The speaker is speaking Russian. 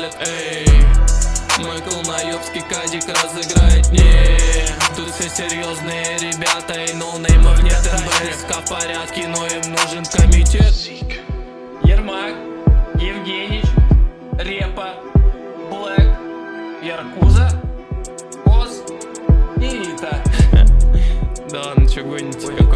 привет, эй. Мой клоунаёбский кадик разыграет, не. Тут все серьезные ребята и ноунеймов нет. НБСК в порядке, но им нужен комитет. Ермак, Евгенич, Репа, Блэк, Яркуза, Оз и Рита. Да, ну чё гоните?